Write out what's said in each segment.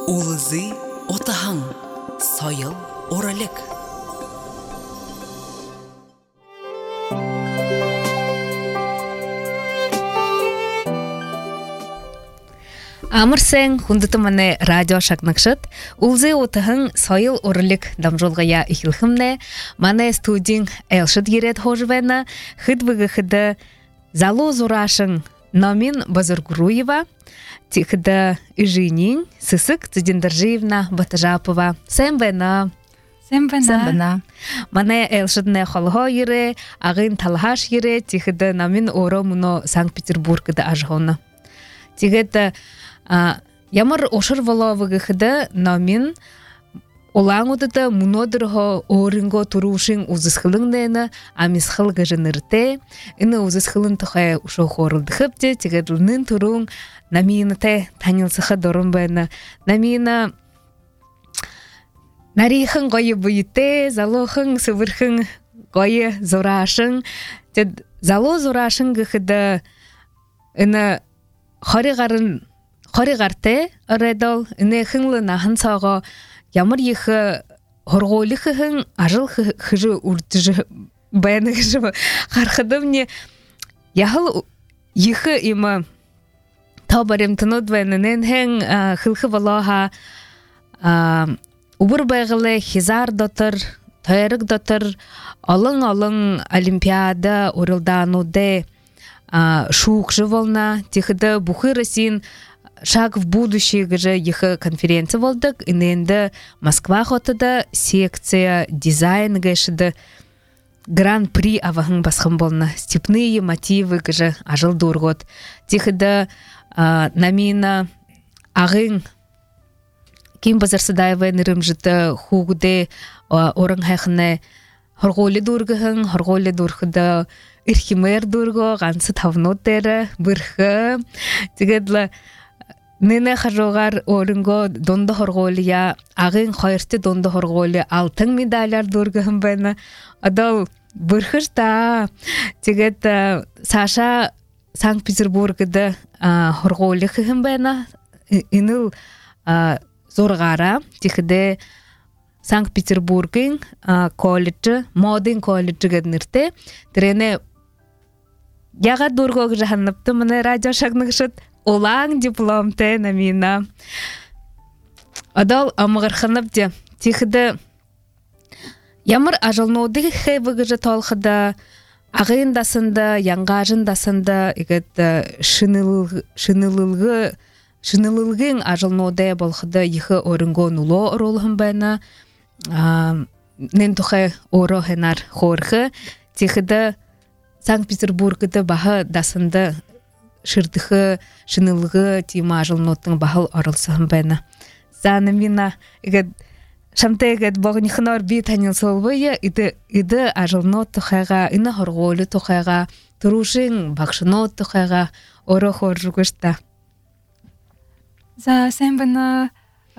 Улызы отаһың, сайыл оралек. Амырсен хундытыманы радио шакнакшыт, улзы отаһың сайыл оралек дамжолгая ихилхымне, мане студин элшыт герет хожвена, хыдвыгы хыды зало зурашың Номин Базаргуруева, тихда Ижинин, Сысык Цидиндаржиевна Батажапова. Сэмбэна. Мане элшыдне холго йыре, агын талхаш йыре, тихда Номин оро муно Санкт-Петербургда ажгона. Тигет ямар ошыр воловыгы хыды Номин Олаңудыда мунодырго оринго турушин узысхылыңдайны амисхыл гыжынырте, ины узысхылын тұхай ушо хорылдыхыпте, тегедлінің турун намиыны те танилсыхы дорынбайны. Намиыны нарихын гойы бұйыте, залохын сывырхын гойы зорашын. Зало зорашын гыхыды ины хоригарте редол, ины хынлы нахын саға Ямар ехы хорголихын ажыл хыжы уртыжы баяны хыжы хархыды мне яхыл ехы има табарем тынуд баянынен хэн хылхы валаха убыр байгылы хизар дотыр, тайрык дотыр, алың олимпиада урылдануде шук волна, тихыды бухы Россин Шаг в будущее гже ехы конференция волдык, иненде Москва хотыда секция дизайн гэшыды гран-при авахын басхын болна. Степные мотивы гже ажыл дургот. Тихыда намина ағын ким базарсыдаевы нырымжыты хугуде орын хайхыны хорголи дургыхын, хорголи дургыда ирхимер дурго, гансы тавнотері, бұрхы. Тигедла Нene харогар орынго донда хорголия, ағын хайрты донда хорголия, алтын медалар дургыхын байна. Адал бұрхышта. Тегет Саша Санкт-Петербургда хорголихын байна. Иныл зорғара. Тихде Санкт-Петербургын колледжі, модын колледжі гэднірте. Трене яға дурго гжаханныпты міне радио шагнықшыт. Олаң дипломте намина. Адал амығырхынып де. Тихіді ямар ажылноды хэвігіжі толқыда ағыйындасында, яңғажындасында шынылылғын ажылноды болқыда ехі орынго нуло оролығын бәйна. Нен тұхай оро хенар хорхы. Тихіді Санкт-Петербургыда бағы дасында шырдығы, шынылығы, тима ажылноттың бағыл орылсығын бәйна. Заны мина, шамты бағынихынар бей танил солбыя, иді ажылнот тұқайға, ині хорголы тұқайға, тұрушын бақшынот тұқайға, оры хор жүгішті. За сен бұны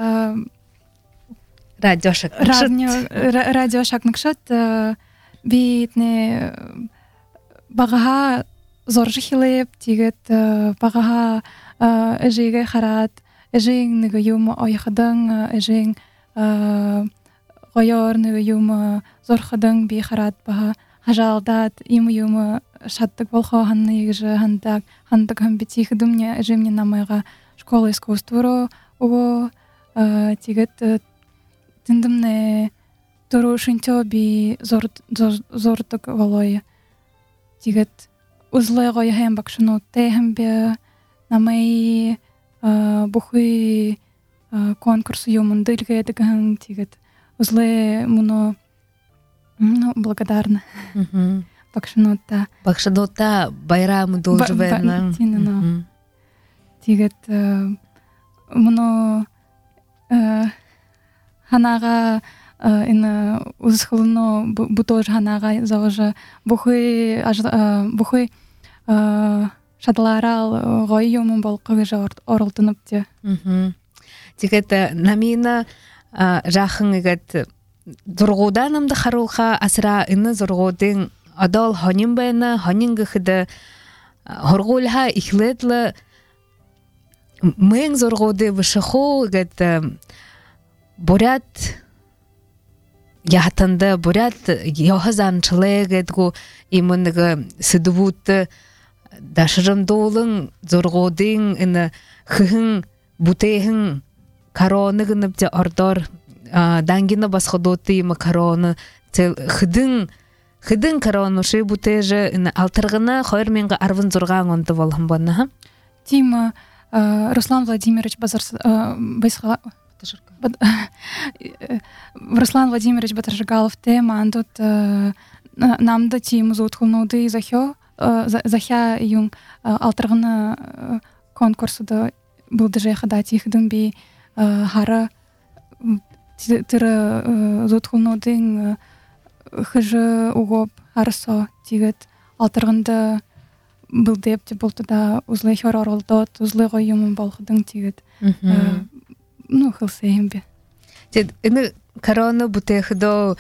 радио шакнықшыт бейтіне бағаға Зоржы хилеп, тигет бағаға әжеге қарат, әжең нүгі юмы ойқыдың, әжең ғойор нүгі юмы зорқыдың бей қарат баға ғажалдат, юмы шаттық болға ғанны егіжі ғандық ғам беті қыдымне әжемне намайға школа искусстворо оғы тигет тіндімне тұру шынтё бей зордық волой тигет Узлы гойхем бакшыну тэхэм бе намай бухы конкурс юмун дылгэдэгэн тигет узлы муно благодарна бакшынута байрамы должбэна тигет муно ханага ин узхылно бутож ханага завжа бухы шадларал гойюмун болқы орылтынып те. Тигет намина жахын егет зургуданымды харулха асыра ины зургудын адал ханин байна ханин гыхыды хоргулха ихледлы мен зоргоды вышхо гет бурят яхтанда бурят яхазанчылы гетгу имынга сыдвут дашырым долын зоргодың ина хын бутехын короны гынып же ордор дангина басходоты макароны хыдын короны шы бутеже ина алтыргына хойр менге арвын зорган онты болам бана. Тима Руслан Владимирович Руслан Владимирович Батаржигалов тема андут намда тим зутхулнуды захя юн алтыргына конкурсуда был даже хада тихдын би хара тыры зутхулнудың хыжы угоп арсо тигет алтыргында был деп те болду да узлы хорор олдот узлы гоюмун болгудың тигет ну хылсеймбе тед эми корона бутехдо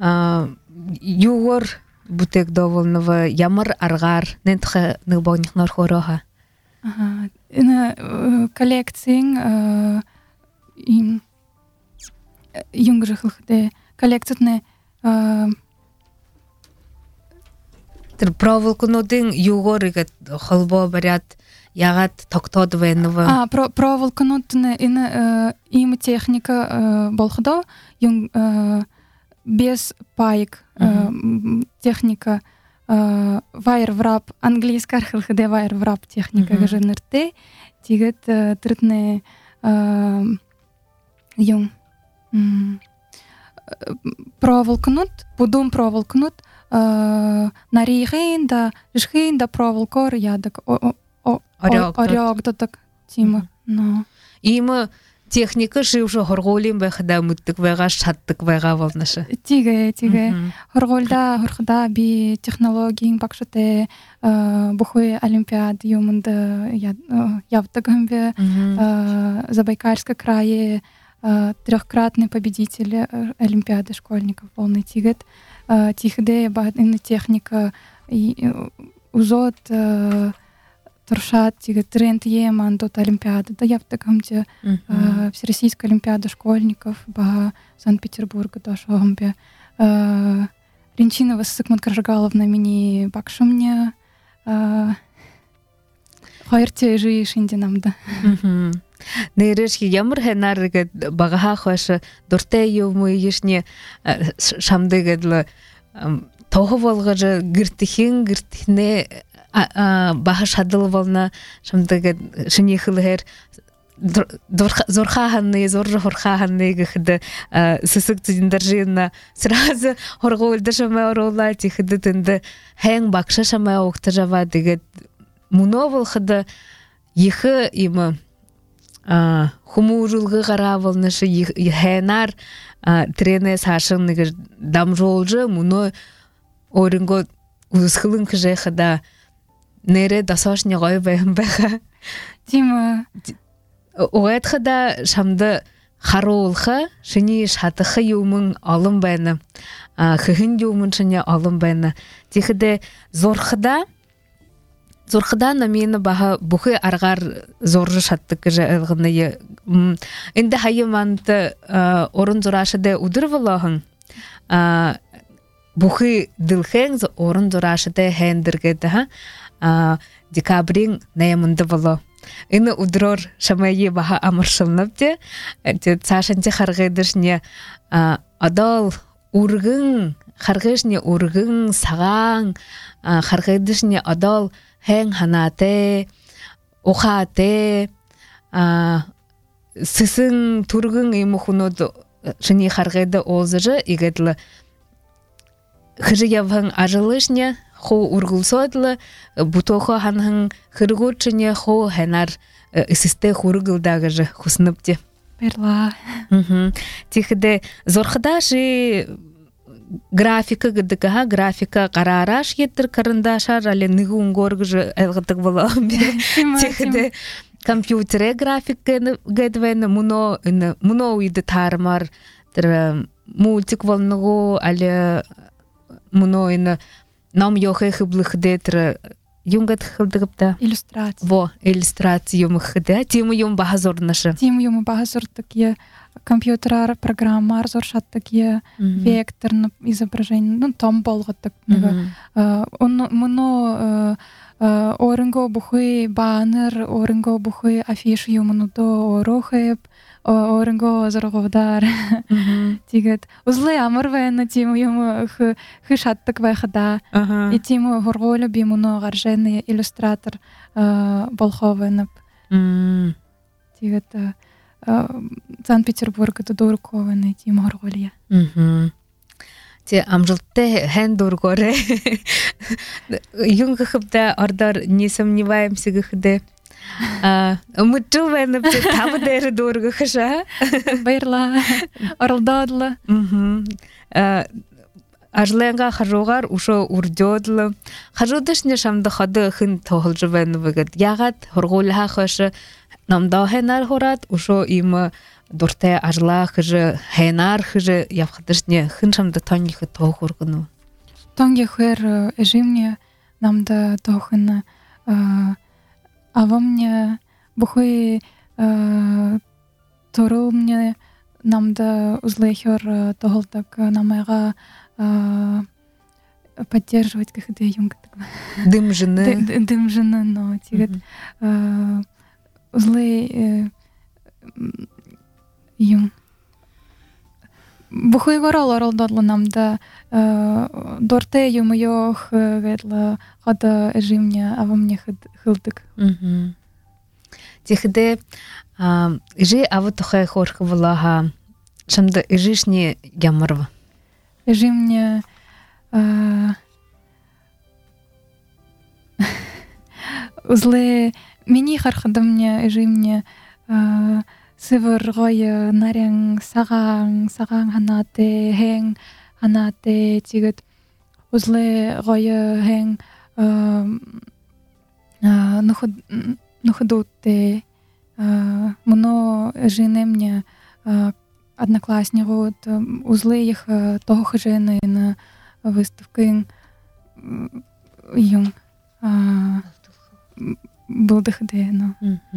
югор бутехдо волнова ямар аргар нентхе ныбогнихнор хороха эне коллекцияң им юнгжихлыхде коллекцияны тэр проволоконуудын югор игэт холбоо бариад ягат токтод венова проволоконуудын эне им техника болгодо юн без пайк техника вайрврап английский архилхде вайрврап техника гаженерте тигет тритне юн проволоконууд будун проволоконууд нарийхэн да жишхэн да проволокор ядаг орёгдоток тима но има техника шившо хорголин бэхда мыттык вайга шаттык вайга болнышы тиге хорголда би технологияң бакшыте бухой олимпиад юмында явтыгамбе Забайкальской крае трехкратный победитель олимпиады школьников полный тигет тихде бадын техника узот туршат тигет тренд еман дот олимпиады да явтыгамде всероссийская олимпиада школьников ба Санкт-Петербурга дошогамбе Ренчинова Сыкман Каржигаловна мини бакшымне хайрте жи шиндинамда Нейрешки ямар хэнарыгэд багаха хоша дуртай юмы ешне шамдыгэдлы тоғы болғажы гиртихне баха шадыл болна шамдыгэд шинихылыхэр зорхаханны зоржы хорхаханны гэхді сысык тіндержинна сразу хорғуылды шамай орола тихіді тінді хэн бакша шамай оқты жава дегет муновыл хыды ехы имы хумужулгы гаравылнышы хэнар трене сашынныгы дамжолжы муно орынго узхылын кыжэхада нере дасашне гой бэхэмбэха Тима оэтхада шамды харолха шыни шатыхы юмын алым бэна хыхын юмын шыне алым бэна тихіде Зорхыда намені баха бұхы арғар зоржы шаттық жа әлғыны. Инді хайыманты орын зорашыды удыр валағын. Бұхы дылхен орын зорашыды хәндіргеді. Декабрин наямынды вала. Ины удырор шамайы баха амыршылнапты. Цашанчы харғайдышне адал ургын, харғышне ургын, саған, харғайдышне адал хэн ханате, охате, сысын тургын имухунод шыни харгайда олзыжы игедлы хыжы явхан ажылышне хо ургулсодлы бутохо ханхан хыргурчыне хо хэнар исисте хургылдагыжы хусныпте. Перла. Тихде зорхыда жи графика гдыга графика карараш еттер карандашар але ныгун горгыжы элгытык болам. Тихде компьютере график гэдвен муно уйды тармар мультик волного але муно ина нам йохе хыблых детер юнгат хылдыгыпта. иллюстрация. Во, иллюстрация юмыхыда. Тему юм баха зорнышы. Тим юмы багазор такие компьютер программар зоршат такие векторный изображение. Ну там болготак. Он моно орынго бухой баннер, орынго бухой афиш юмынудо орохеп, орынго зорговдар. Тигет узлы амар вайна тему юмы хышаттык вайхада. И тему горголя бимуно гарженый иллюстратор болховенып. Тигет Санкт-Петербургда дуркованный тему горголя. Те амжилте хэн дургоре. Юнгахыпта ордар не сомневаемся гыхде. Мы чувствуем, что там даже дорого хаша. Байрла, оралдадла. Ажленга хажугар ушо урдёдла. Хажудаш не шамда хады хин тохолжвен выгад. Ягат хоргулха хаша намда хенар хорат ушо им дурте ажла хажы хенар хажы явхадаш не хин шамда тоньхы тохургну. Тоньхы хэр эжимне намда тохына а во мне бухой турул мне намда узлехер тохолтак намайга поддерживать когда юнг дым жены но тигет узлы юнг бухой горал дадло намда дорте юмойох ветла хада эжимне а во мне хылдык тихде жи авы тохай хорхы валаха шамда эжишне ямарва эжимне узлы мини хархадымне эжимне сывыр гой нарян саган ханате хэн ханате тигет узлы гой хэн нухудутте мно женемне однокласснику узлы их того хожены на выставке юм был дыхде но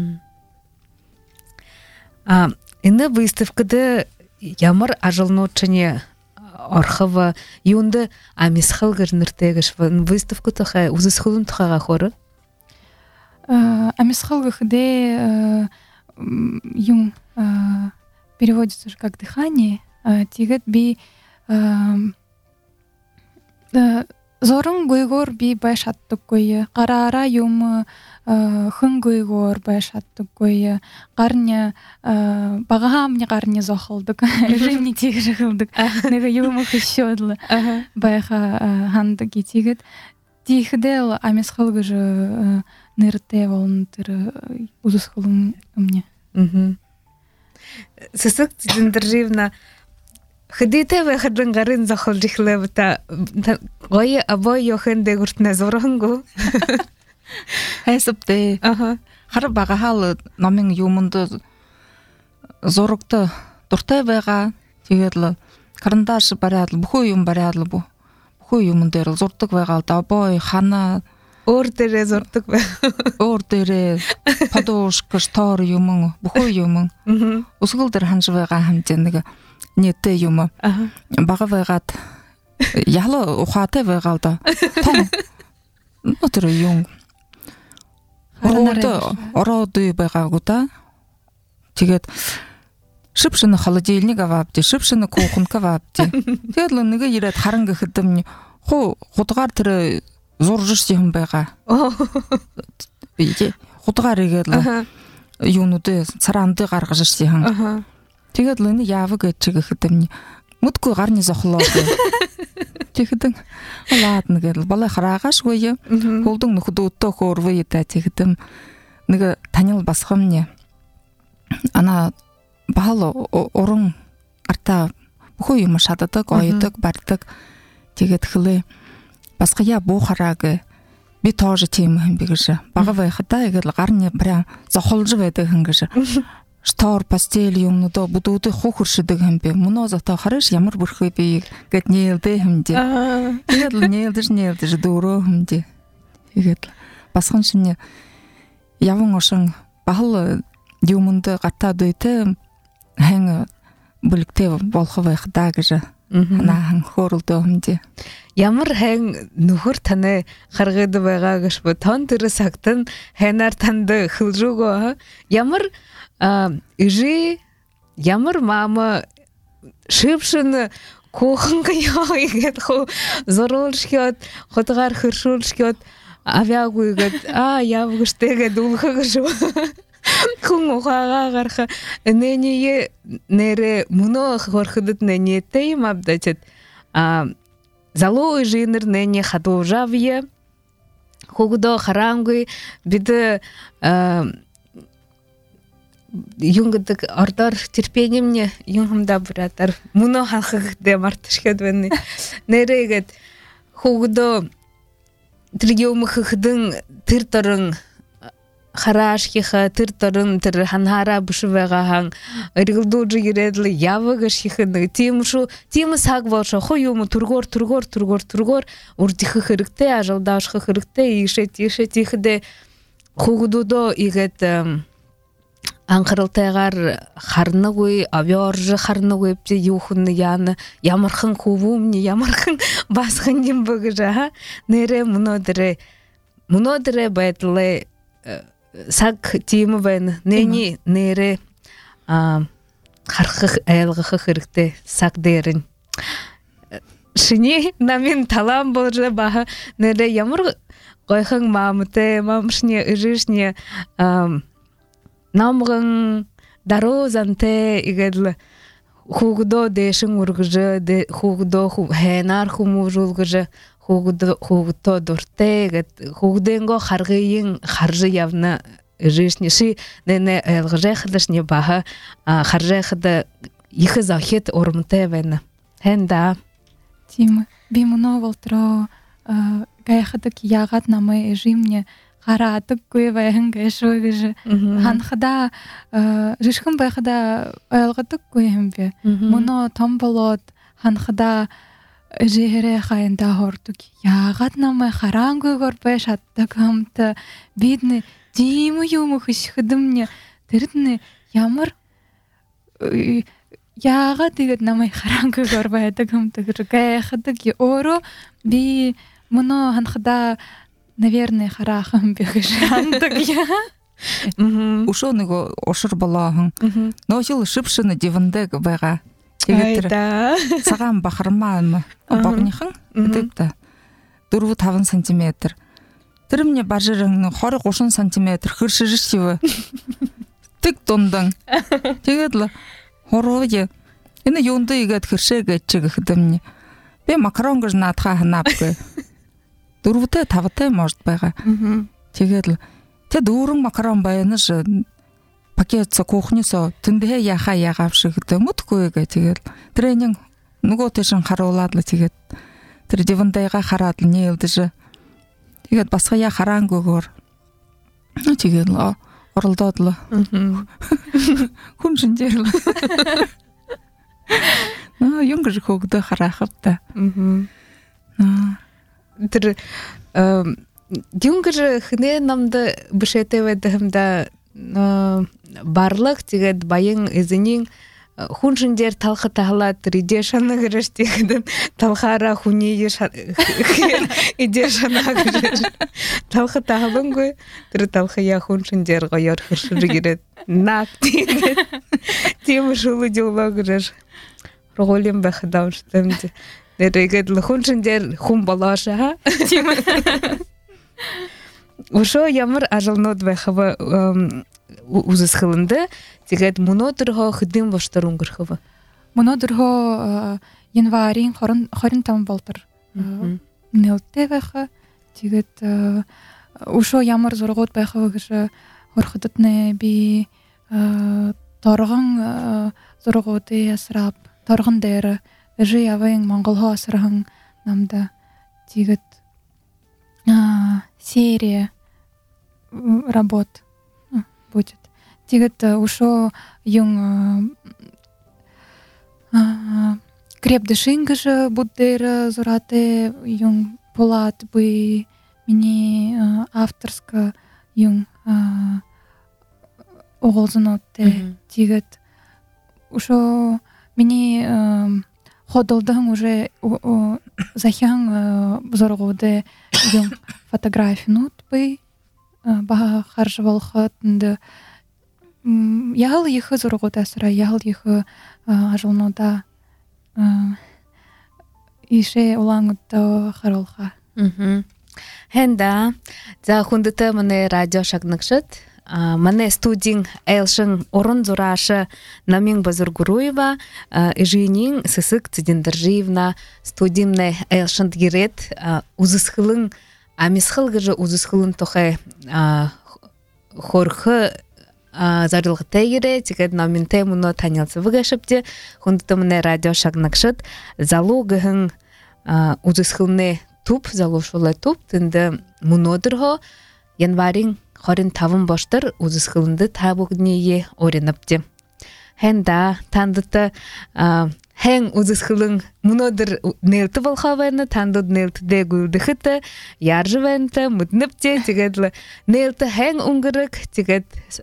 инна выставкада ямар ажылночыне архива юнда амисхал гырныртегеш выставка тахай узысхылын тахага хоры амисхал гыхде юм переводится как дыхание тигет би зорун гойгор би байшаттык кой карара юм хын гойгор байшаттык кой карня багамне карня зохылдык жимни тигер кылдык неге юм хыщодлы байха хандыки тигет тихдел амисхылгы же нырте волнтыр узысхылым мне сысык тиндерживна ходите вы хадрын гарын захылжихлебта гой абой йохенде гуртна зоронгу хэсэпте хар багахал номын юмунда зорукта дуртай байгаа тэгээд карандаш бариад бүхүү юм бариад бүхүү юм дээр зурдаг байгаа л да бой хана өөр дээрээ зурдаг бай. Өөр дээрээ подушка штор юм бүхүү юм өсгөл дээр ханж байгаа хамжаа нэг нийтээ юм бага байгаад яла ухаатай байгаа л да том өтөр юм ороод байгаагүй да тэгээд шипшин холодильник аваабди шипшин кухонка аваабди тэгээд л нэг ирээд харан гэхэдэм худгаар тэр зурж юм байгаа худгаар игээд л юунуудээ цараанд гаргаж ирсэн тэгээд л энэ яавг гэж гэхэдэм мэдгүй гарны зохлоо тэгэхэд ладно гэдэг балай хараагашгүй хөлдөн нөхдөдөө хөөрвөө та тэгэхэд нэг танил басхамне ана баал уран арта бүхүү юм шададаг ойдог бардаг тэгээд хлээ басгая буухарааг би тоож тийм юм бигэж бага байхада яг л гарны прям зохолж байдаг хингэж штор пастел юмнуудаа бүдүүдээ хөхөршдөг юм бэ мөнөө зото хараш ямар бүрхээ би гэд нээлдэ хэмдэ тэгээд л нээлдэж дөрөө хэмдэ тэгээд басқан шине явын ошын бахыл юмунды гата дөйте хэн бүлікте болховы хдагжа нахан хорулдоомди Ямар хэн нөхөр таны харгад байгаа гэж тон тэр сагтан хэнар танд хилжуго ямар ижи ямар мама шипшин кухонг яа игэд хо зорулшгот хотгар хөршүүлшгот авиагүйгээд явгштэйгээ дүүлхэж хүн ухаага гарах нэний нэрэ мөнө хорходод нэнэтэй юм абдачд залуу жинер нэний хадужавье хогдо харангүй бид юнгдаг ордор терпением мне юнгамда братар мөнө хахгдэ мартшгэд байна нэрэгэд хогдо тригиумхдэн тэр дөрөн харашхиха тэр дөрөн тэр ханхара бушвэгахан эргэлдүүж ирэдл явагшихэн тийм саг болшо юм түргөр урдих хэрэгтэй ажалдаашх хэрэгтэй ишэт ихдэ хогдодо игэт анхралтайгаар харнагүй авьорж харнагүй бти юухэн яана ямархан хөвөмни ямархан басхан юм бөгжа нэрэ мөнөдрэ байдлаа саг тийм байна нэний нэрэ харах айлгах хэрэгтэй саг дээрэн шиний намын талам болж баха нэрэ ямар гойхон мамтай мамшни ижишни намган дарозанте игэл хогдо дэшин ургж хогдо хэнар хүмүүжүүлгж хогдо дуртай гэд хогдэнго харгын харж явна ижишни ши нэ элгжэхдэшни баха харжэхд их захет урмтай байна хэнда тим би мөнө болтро гайхадаг ягад намай жимне хараадаггүй байх гэшүү гэж ханхада жишхэн байхада ойлгодоггүй юм бэ. Мөнө том болоод ханхада жиherэ хаянда хордог. Яагаад намайг хараангүйгээр байж чаддаг хамт биднэ тийм юм хөшгөдмнэ тэрднэ ямар яагаад тэгээд намайг хараангүйгээр байдаг хамт гэж гайхадаг өөрөө би мөнө ханхада наверное хараахан бэгшандаг я ушоо нэг ушир болоохон нөөшил шипшин дивандаг байгаа тэгээд цагаан бахармаа богныхан гэдэг 4-5 см тэр мне бажирэн 20-30 см хөрширшив тэг дундан тэгээд л хорооje энэ юунд игээд хөршээ гэж гэхдэмни би макарон гэж наадхаа ханапгүй 4-5 может байгаа. Тэгээд л тэ дүүрэн макарон байнаш пакет со кухнисо тэндээ яхаа ягавшиг дэмүүтгүй гэ тэгээд тренинг нөгөө тэшин харуулаад л тэгээд тэр дивандайга хараад л нээлдэж тэгээд басгая хараангүйгээр тэгээд л оролдоод л хүн шинжээр л юм гэж хөгдө хараахавта тэр юнгэр хнэ намд бишэтэвэ дэхэмдэ барлык тэгээд баян эзэнийн хүн шинжээр талхад талаад тэр идэшана гэрэж тэгээд талхаараа хүний идэшана гэрэж талхад талангүй тэр талхая хүн шинжээр гоёр хэршэр гэрээд нак тийм шулуу диалог гэрэж ролим бахдауштэнд нэрэгэд л хүн шинжээр хүн болооша тийм ушо ямар ажлнууд байхава үзэсгэлэндэ тэгээд мөнөдөрхөө хэдэн боштор өнгөрөхөв мөнөдөрхөө январын 25 болтор нэлтэй байха тэгээд ушо ямар зургууд байхав гэж хорходод нэ би торгон зургуудын ясрап торгон дээр явын Монгол хоосрхан намда тэгээд серия работ будет. Тэгээд ушо юм креп дышингэж буддэр зурате юм полат би мини авторска юн оголзонотте тигет ушо мини ходолдан уже захян зоргуде юн фотографинут бай баха харжвалхатнды ял их зоргуда сра ял их ажылнода ише улаңытта харолха. Хенда за хундыта мане радио шагныкшыт. Мане студин элшин орон зурашы Намин Базургуруева, ижинин сысык цидиндержиевна студимне элшин дгирет узысхылын амисхылгыжы узысхылын тохе хорхы зарылғыта ере, тегед Намин темуно танялсы выгашыпте, хундыта мане радио шагныкшыт залогыхын узысхылны туп, залошулай туп, тынды мунодырхо январин хорин тавын боштыр узысхылынды табугнее оренапте. Хенда тандыта хэн узысхылын мунодыр нелті болхавайны, тандыд нелті де гүлдіхіті, яржывайнты, мұдныпте, тегедлі нелті хэн уңгырык, тегед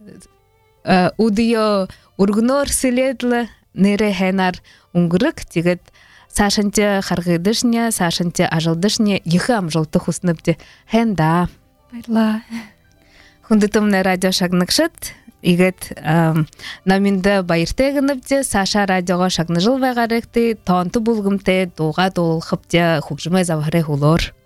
удио ургнор сіледлі, нере хэнар уңгырык, тегед сашынте харгыдышне, сашынте ажылдышне, ехы амжылты хусныпте. Хенда. Байла. Хундытымны радио шагныкшыт, игет наминды байыртегініпте, Саша радиоға шагны жыл вайғаректі, тонты бұлғымте, доға долылқыпте, хукжымай завғыры хулор.